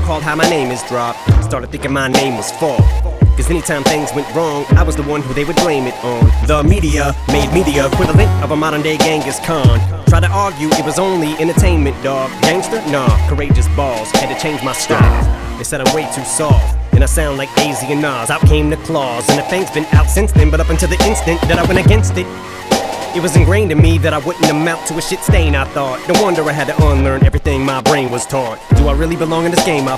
recalled how my name is dropped. Started thinking my name was Fall. Cause anytime things went wrong, I was the one who they would blame it on. The media made me the equivalent of a modern day Genghis Khan. Tried to argue it was only entertainment, dog. Gangster? Nah, courageous balls. Had to change my style. They said I'm way too soft, and I sound like AZ and Nas. Out came the claws, and the thing's been out since then. But up until the instant that I went against it, it was ingrained in me that I wouldn't amount to a shit stain, I thought. No wonder I had to unlearn everything my brain was taught. Do I really belong in this game? I